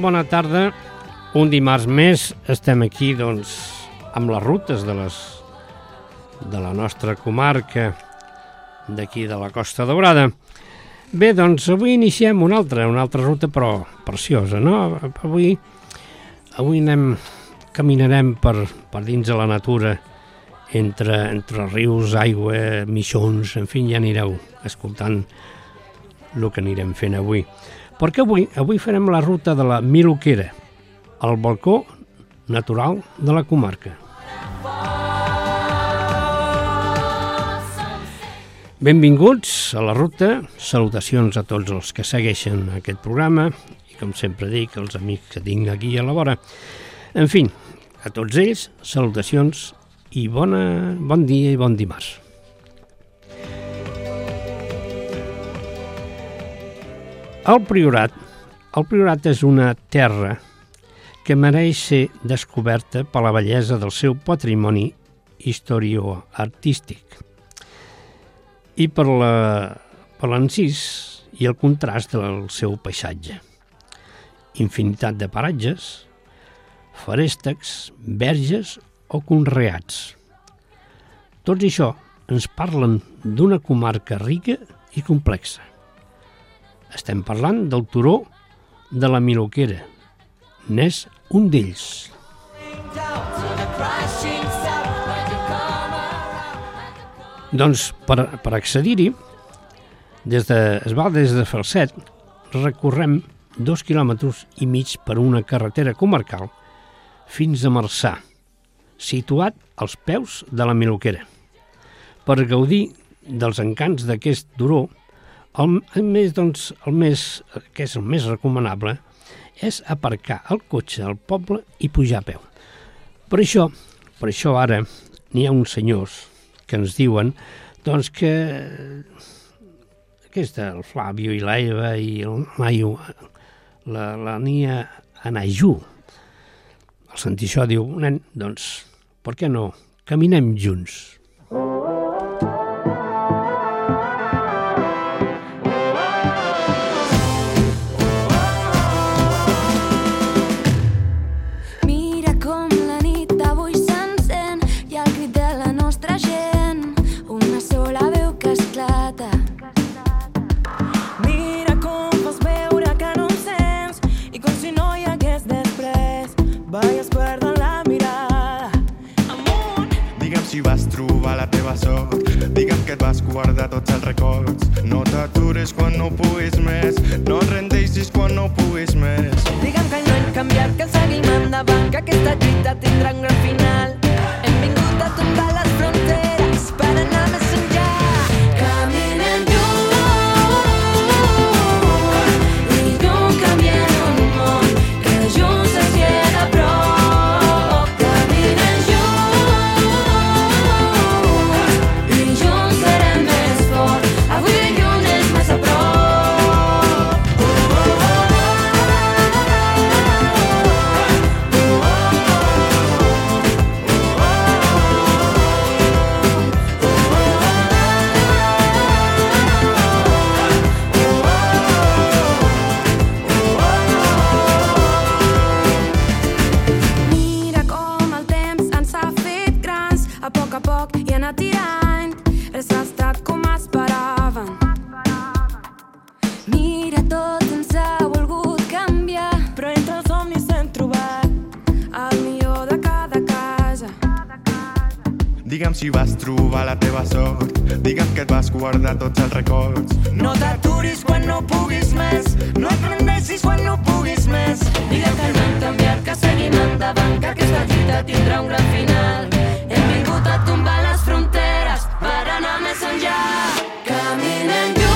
bona tarda. Un dimarts més estem aquí, doncs, amb les rutes de la nostra comarca d'aquí de la Costa Daurada. Bé, doncs avui iniciem una altra ruta, però preciosa, no? Avui caminarem per dins de la natura, entre rius, aigua, mixons, en fi, ja anireu escoltant el que anirem fent avui. Perquè avui farem la ruta de la Miloquera, el balcó natural de la comarca. Benvinguts a la ruta, salutacions a tots els que segueixen aquest programa i, com sempre dic, els amics que tinc aquí a la vora. En fi, a tots ells, salutacions i bon dia i bon dimarts. El Priorat és una terra que mereix ser descoberta per la bellesa del seu patrimoni historioartístic i per l'encís i el contrast del seu paisatge. Infinitat de paratges, feréstecs, verges o conreats. Tots això ens parlen d'una comarca rica i complexa. Estem parlant del turó de la Miloquera. N'és un d'ells. Doncs per accedir-hi, des de Falset, recorrem 2,5 quilòmetres per una carretera comarcal fins a Marçà, situat als peus de la Miloquera. Per gaudir dels encants d'aquest turó, el més recomanable és aparcar el cotxe al poble i pujar a peu. Per això ara n'hi ha uns senyors que ens diuen doncs, que el Flavio i l'Eva i el Maio, la Nia Anajú. Al sentir això diu, nen, doncs, per què no caminem junts? Digue'm que et vas guardar tots els records. No t'atures quan no puguis més, no et rendeixis quan no puguis més. Digue'm que no hem canviat, que seguim endavant, que aquesta lluita tindrà un gran final. Hem vingut a tombar les fronteres per anar més enllà. Caminem junts i junts canviem un món que junts es queda a prop. Caminem junts si vas trobar la teva sort. Digue'm que et vas guardar tots els records. No t'aturis quan no puguis més, no et rendeixis quan no puguis més. Digue'm que no hem canviat, que seguim endavant, que aquesta lluita tindrà un gran final. Hem vingut a tombar les fronteres per anar més enllà. Caminem junts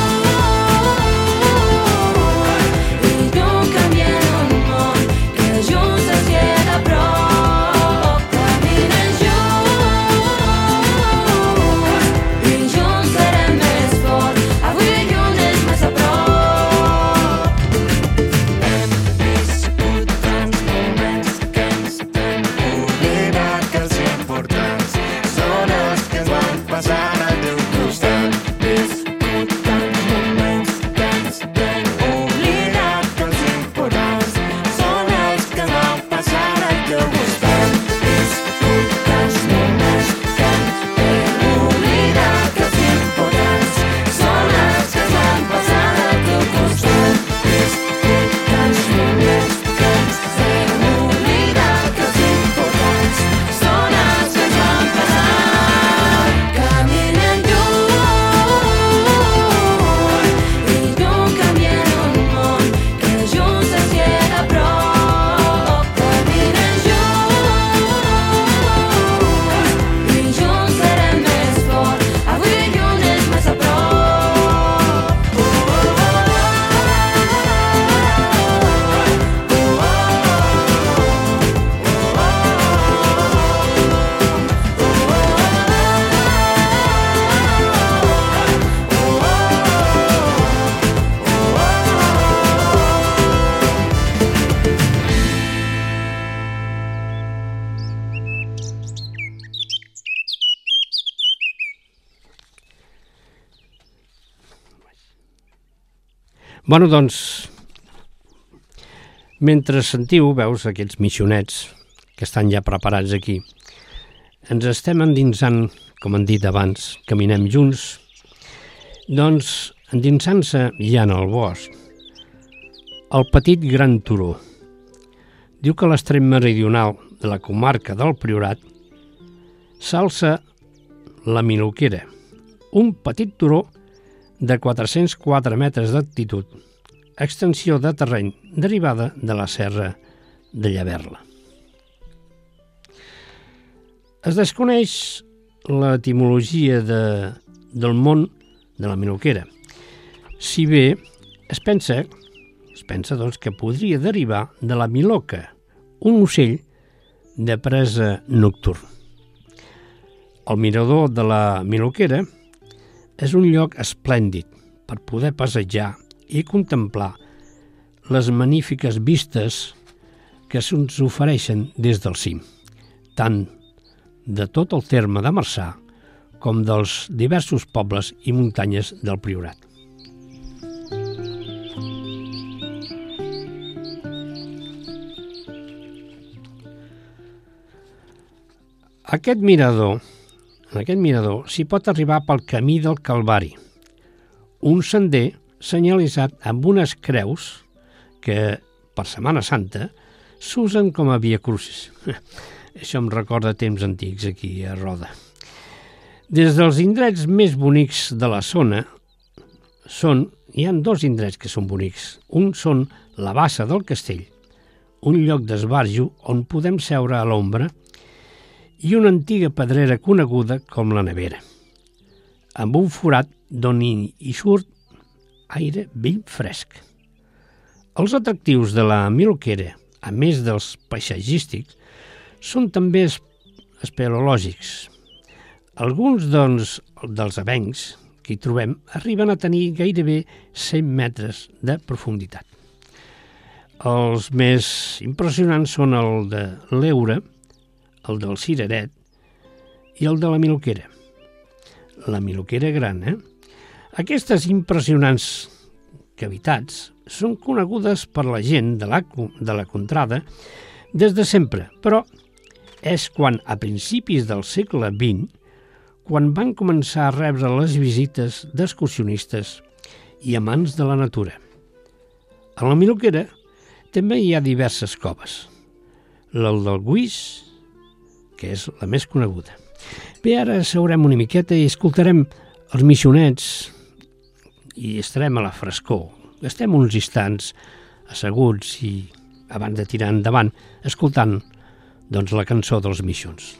i junts canviem un món que junts es queda a prop. Que els hi han portat Bueno, doncs, mentre sentiu, veus, aquests missionets que estan ja preparats aquí, ens estem endinsant, com han dit abans, caminem junts, doncs, endinsant-se ja en el bosc, el petit Gran Turó. Diu que a l'extrem meridional de la comarca del Priorat s'alça la Miloquera, un petit turó de 404 metres d'altitud, extensió de terreny derivada de la serra de Llaverla. Es desconeix l'etimologia del món de la Miloquera, si bé es pensa doncs, que podria derivar de la miloca, un ocell de presa nocturn. El mirador de la Miloquera és un lloc esplèndid per poder passejar i contemplar les magnífiques vistes que se'ns ofereixen des del cim, tant de tot el terme de Marçà com dels diversos pobles i muntanyes del Priorat. En aquest mirador s'hi pot arribar pel camí del Calvari, un sender senyalitzat amb unes creus que, per Setmana Santa, s'usen com a via crucis. Això em recorda temps antics aquí a Roda. Des dels indrets més bonics de la zona hi ha dos indrets que són bonics. Un són la Bassa del Castell, un lloc d'esbarjo on podem seure a l'ombra, i una antiga pedrera coneguda com la Nevera, amb un forat d'on hi surt aire ben fresc. Els atractius de la Miloquera, a més dels paisatgístics, són també espeleològics. Alguns dels avencs que hi trobem arriben a tenir gairebé 100 metres de profunditat. Els més impressionants són el de l'Eure, el del Cireret i el de la Miloquera. La Miloquera gran, Aquestes impressionants cavitats són conegudes per la gent de la contrada des de sempre, però és quan, a principis del segle XX, quan van començar a rebre les visites d'excursionistes i amants de la natura. A la Miloquera també hi ha diverses coves. El del Guix, que és la més coneguda. Bé, ara seurem una miqueta i escoltarem els missionets i estarem a la frescor. Estem uns instants asseguts i abans de tirar endavant escoltant doncs, la cançó dels missions.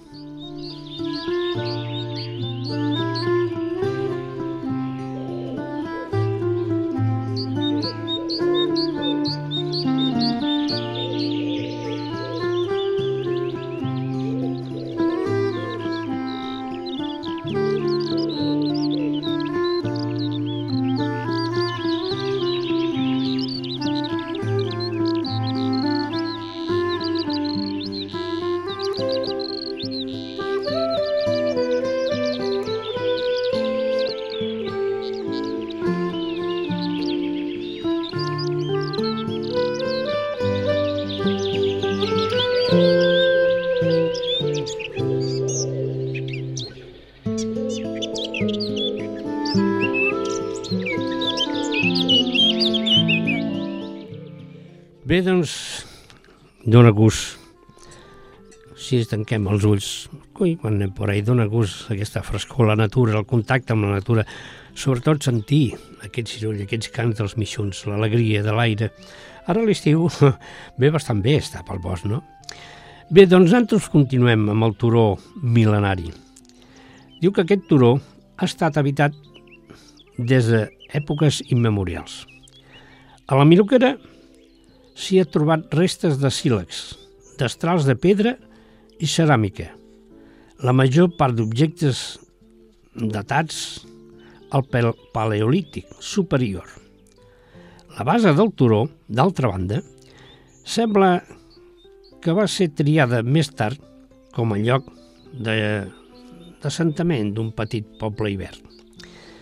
Bé, doncs, dóna gust. Si tanquem els ulls, quan anem per ahí, dóna gust aquesta frescor, la natura, el contacte amb la natura, sobretot sentir aquest ciroll, aquests cants dels missions, l'alegria de l'aire. Ara l'estiu ve bastant bé estar pel bosc, no? Bé, doncs nosaltres continuem amb el turó mil·lenari. Diu que aquest turó ha estat habitat des d'èpoques immemorials. A la Miloquera s'hi ha trobat restes de sílex, destrals de pedra i ceràmica. La major part d'objectes datats al paleolític superior. La base del turó, d'altra banda, sembla que va ser triada més tard com a lloc d'assentament d'un petit poble ibèric.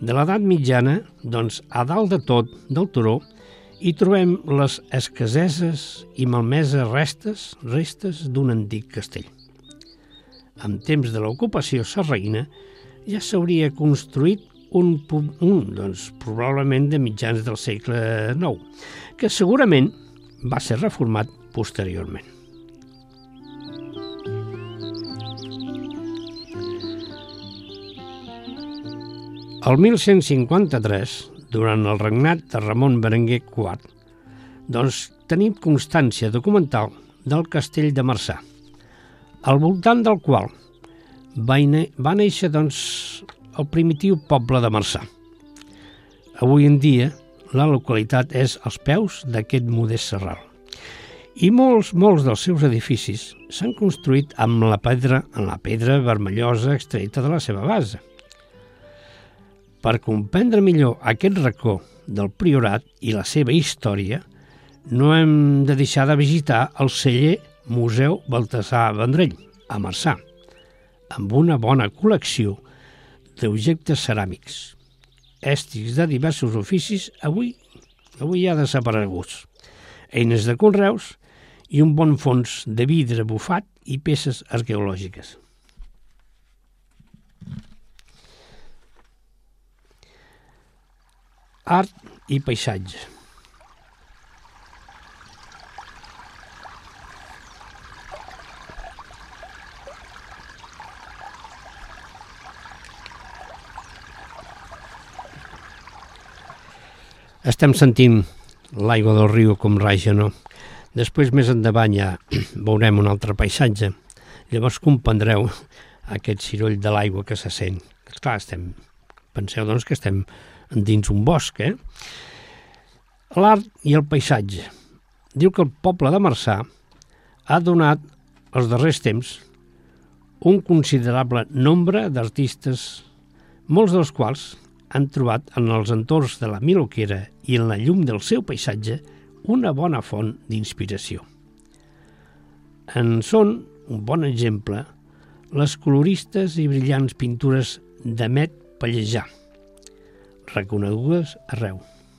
de l'edat mitjana, doncs, a dalt de tot del turó, hi trobem les escaseses i malmeses restes d'un antic castell. En temps de l'ocupació sarraïna ja s'hauria construït doncs, probablement de mitjans del segle IX, que segurament va ser reformat posteriorment. El 1153, durant el regnat de Ramon Berenguer IV, doncs tenim constància documental del castell de Marçà, al voltant del qual va néixer doncs, el primitiu poble de Marçà. Avui en dia, la localitat és als peus d'aquest modest serral. I molts dels seus edificis s'han construït amb la pedra vermellosa extreta de la seva base. Per comprendre millor aquest racó del Priorat i la seva història, no hem de deixar de visitar el celler Museu Baltasar Vendrell, a Marçà, amb una bona col·lecció d'objectes ceràmics, èstics de diversos oficis avui ja desapareguts, eines de conreus i un bon fons de vidre bufat i peces arqueològiques. Art i paisatge. Estem sentint l'aigua del riu com raja, no? Després, més endavant, ja veurem un altre paisatge. Llavors comprendreu aquest ciroll de l'aigua que se sent. Esclar, penseu doncs que estem dins un bosc, L'art i el paisatge. Diu que el poble de Marçà ha donat, als darrers temps, un considerable nombre d'artistes, molts dels quals han trobat en els entorns de la Miloquera i en la llum del seu paisatge una bona font d'inspiració. En són un bon exemple les coloristes i brillants pintures d'Amet Pallejà, reconegudes arreu.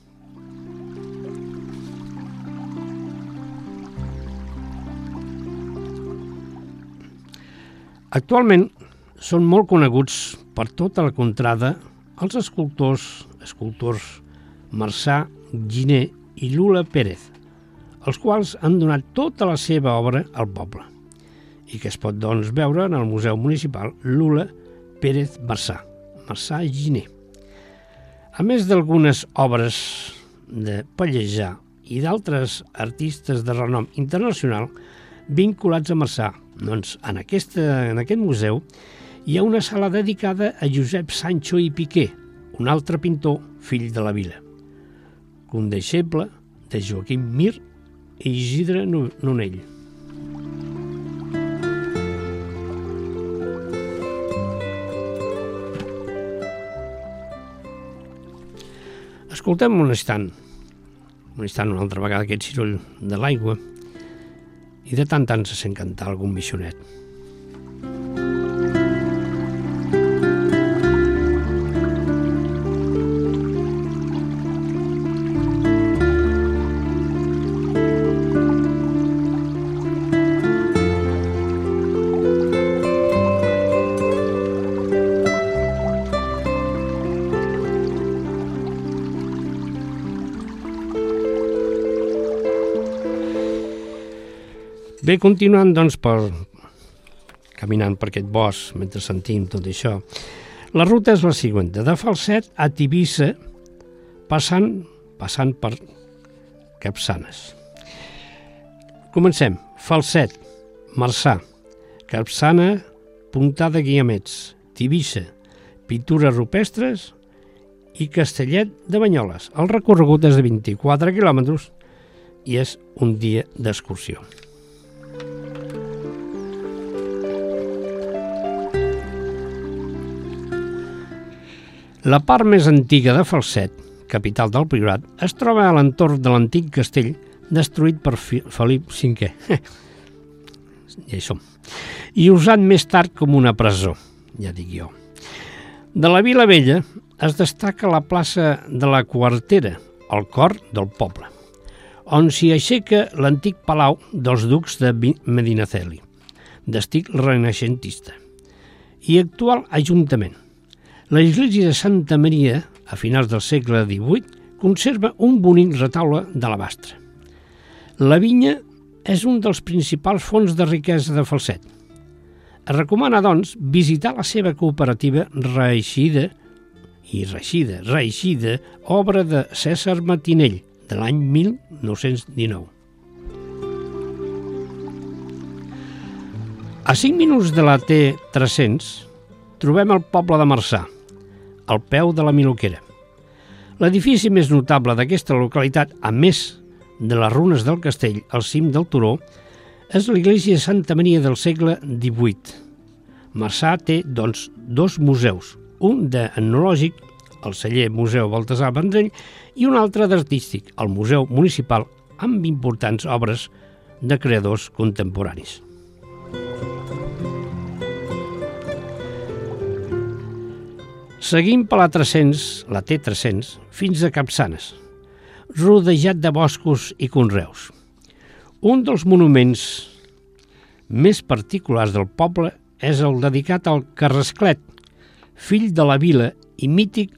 Actualment són molt coneguts per tota la contrada els escultors Marçà, Giner i Lula Pérez, els quals han donat tota la seva obra al poble i que es pot doncs veure en el Museu Municipal Lula Pérez Marçà, Marçà i Giner. A més d'algunes obres de Pallejà i d'altres artistes de renom internacional vinculats a Marçà, doncs en aquest museu hi ha una sala dedicada a Josep Sancho i Piqué, un altre pintor fill de la vila, condeixeble de Joaquim Mir i Isidre Nonell. Escoltem un instant una altra vegada aquest ciroll de l'aigua i de tant se sent cantar algun missionet. Bé, continuant, doncs, caminant per aquest bosc, mentre sentim tot això, la ruta és la següent, de Falset a Tivissa, passant per Capçanes. Comencem. Falset, Marçà, Capçana, Punta de Guiamets, Tivissa, pintures rupestres i Castellet de Banyoles. El recorregut és de 24 quilòmetres i és un dia d'excursió. La part més antiga de Falset, capital del Priorat, es troba a l'entorn de l'antic castell destruït per Felip V. Ja hi som. I usat més tard com una presó, ja dic jo. De la Vila Vella, es destaca la plaça de la Quartera, el cor del poble, on s'hi aixeca l'antic palau dels ducs de Medinaceli, d'estil renaixentista, i actual ajuntament. L'església de Santa Maria, a finals del segle XVIII, conserva un bonic retaule d'alabastre. La vinya és un dels principals fonts de riquesa de Falset. Es recomana, doncs, visitar la seva cooperativa reeixida, obra de Cèsar Matinell, de l'any 1919. A 5 minuts de la T300 trobem el poble de Marçà, al peu de la Miloquera. L'edifici més notable d'aquesta localitat, a més de les runes del castell al cim del turó, és l'església de Santa Maria del segle XVIII. Marçà té, doncs, 2 museus, un d'etnològic, el celler Museu Baltasar Vendrell, i un altre d'artístic, el Museu Municipal, amb importants obres de creadors contemporanis. Seguim per la T300, fins a Capçanes, rodejat de boscos i conreus. Un dels monuments més particulars del poble és el dedicat al Carrasclet, fill de la vila i mític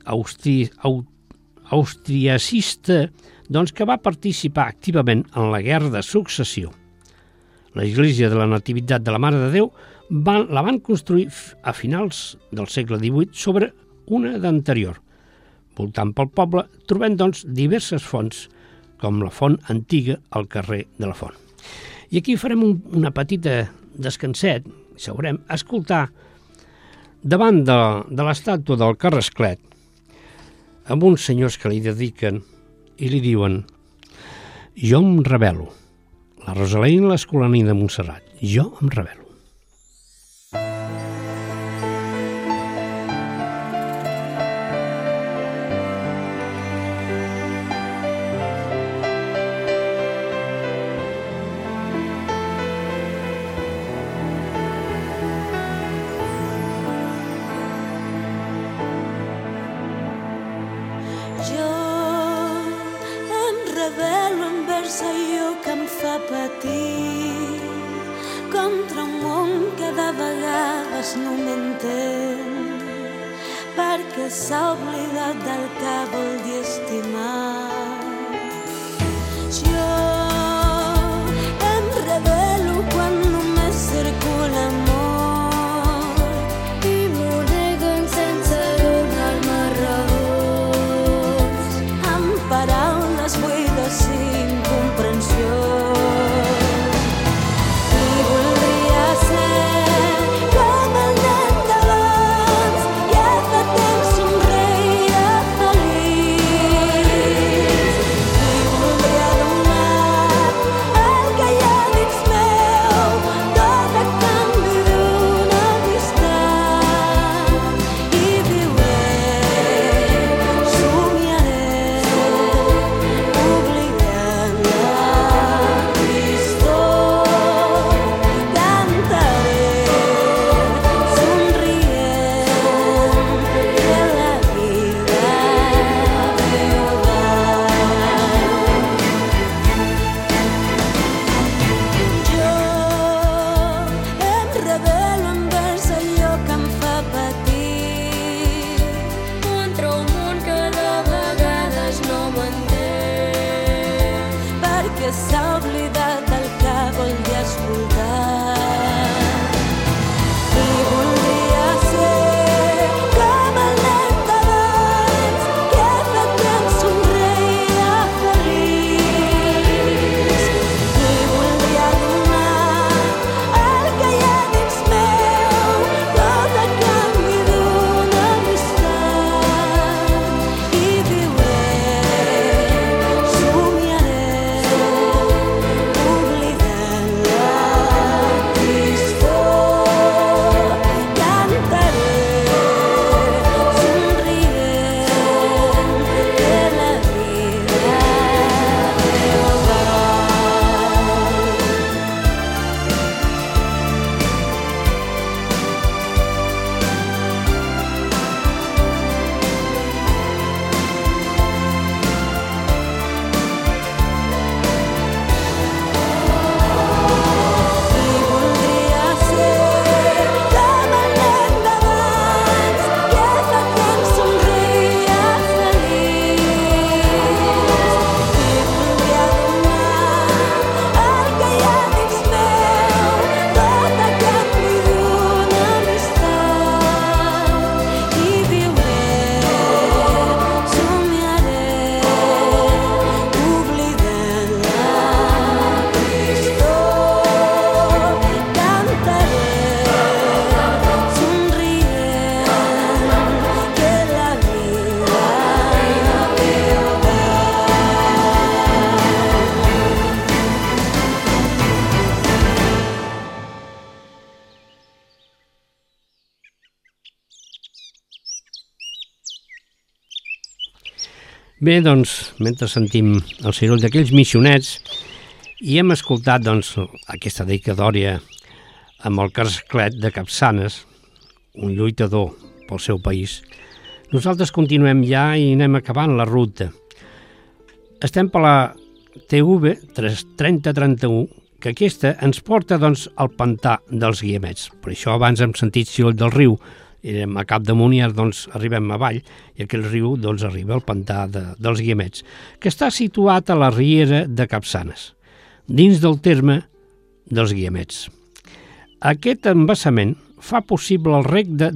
austriacista, doncs, que va participar activament en la Guerra de Successió. L'església de la Nativitat de la Mare de Déu la van construir a finals del segle XVIII sobre una d'anterior. Voltant pel poble trobem, doncs, diverses fonts, com la font antiga al carrer de la Font. I aquí farem una petita descanset, sabrem escoltar davant de l'estàtua del Carrasclet amb uns senyors que li dediquen i li diuen: jo em rebel·lo, la Rosalina i l'Escolani de Montserrat, jo em rebel·lo. Contra un món que de vegades no m'entén, perquè s'ha oblidat del que vol dir estimar. Jo em rebel·lo quan només circula amor i m'ho neguen sense donar-me raons, amb paraules buides i incomprensió. Yeah. Bé, doncs, mentre sentim el cirull d'aquells missionets i hem escoltat, doncs, aquesta dedicatòria amb el Carclet de Capçanes, un lluitador pel seu país, nosaltres continuem ja i anem acabant la ruta. Estem per la TV 3031, que aquesta ens porta, doncs, al pantà dels Guiamets. Per això abans hem sentit ciull del riu, érem a Capdamunt i ara, doncs, arribem avall, i aquell riu, doncs, arriba al pantà dels Guiamets, que està situat a la riera de Capçanes, dins del terme dels Guiamets. Aquest embassament fa possible el reg de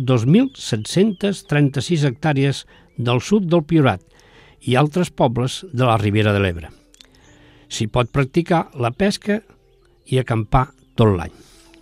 2.736 hectàrees del sud del Priorat i altres pobles de la Ribera de l'Ebre. S'hi pot practicar la pesca i acampar tot l'any.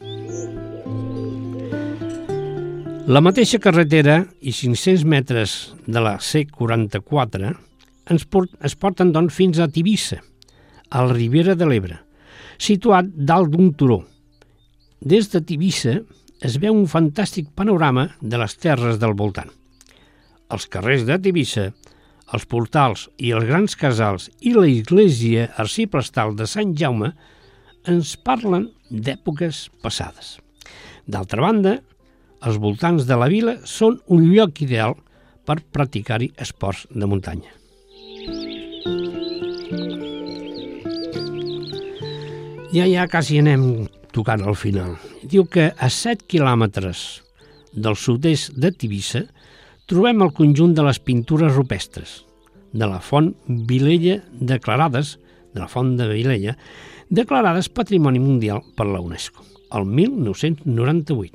La mateixa carretera i 500 metres de la C44 es porten, doncs, fins a Tivissa, a la Ribera de l'Ebre, situat dalt d'un turó. Des de Tivissa es veu un fantàstic panorama de les terres del voltant. Els carrers de Tivissa, els portals i els grans casals i la església arxiprestal de Sant Jaume ens parlen d'èpoques passades. D'altra banda, els voltants de la vila són un lloc ideal per practicar-hi esports de muntanya. Ja quasi anem tocant al final. Diu que a 7 quilòmetres del sud-est de Tivissa trobem el conjunt de les pintures rupestres de la Font Vilella declarades Patrimoni Mundial per la UNESCO, el 1998.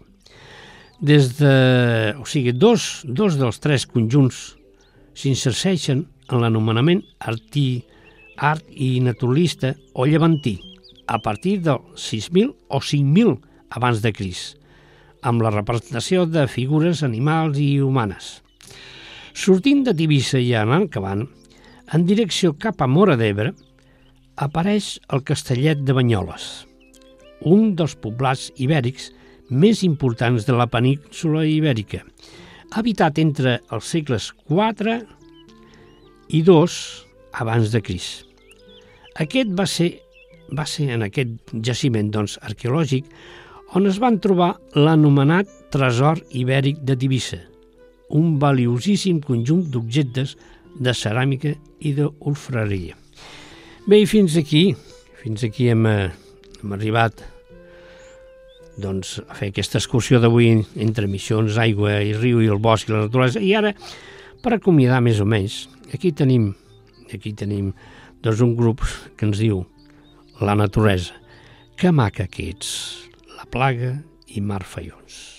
Dos dels tres conjunts s'insereixen en l'anomenament art i naturalista o llevantí, a partir del 6.000 o 5.000 abans de Crist, amb la representació de figures animals i humanes. Sortint de Tivissa i anant acabant, en direcció cap a Móra d'Ebre, apareix el Castellet de Banyoles, un dels poblats ibèrics més importants de la península ibèrica, habitat entre els segles IV i II abans de Crist. Aquest va ser en aquest jaciment, doncs, arqueològic on es van trobar l'anomenat Tresor Ibèric de Tivissa, un valiosíssim conjunt d'objectes de ceràmica i d'orfebreria. Bé, i fins aquí hem arribat, doncs, a fer aquesta excursió d'avui entre missions, aigua i riu i el bosc i la naturalesa. I ara, per acomiadar més o menys, aquí tenim doncs, un grup que ens diu La naturalesa, que maca que ets, la plaga i mar faions.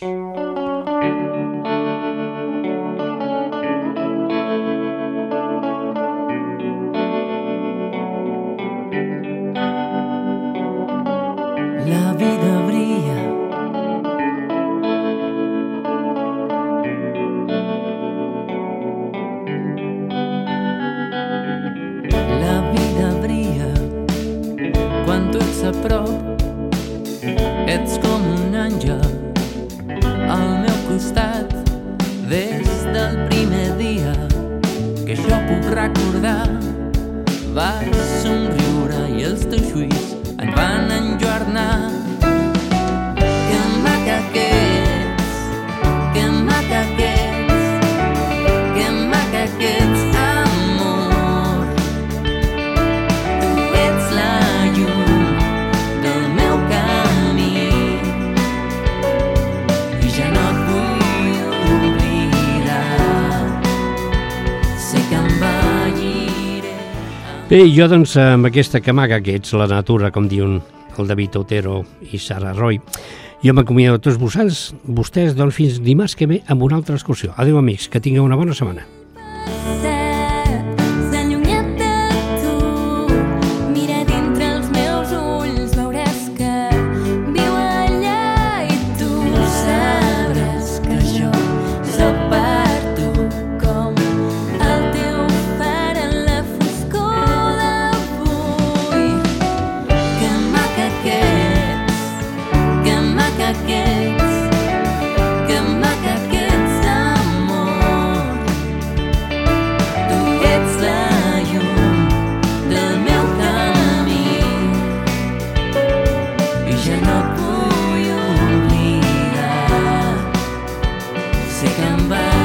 La vida brilla, la vida brilla quan tu ets a prop, ets com un àngel al meu costat des del primer dia que jo puc recordar. Vas somriure i els teus ulls et van enlluernar. Que maca que ets, que maca que ets, que maca que ets, amor. Tu ets la llum del meu camí i ja no et vull oblidar. Sé que em balliré. Bé, jo, doncs, amb aquesta que maca que ets, la natura, com diuen el David Otero i Sara Roy, jo m'acomiado a tots vostès, doncs, fins dimarts que ve amb una altra excursió. Adéu, amics, que tingueu una bona setmana. Que maca que ets, amor. sí que em va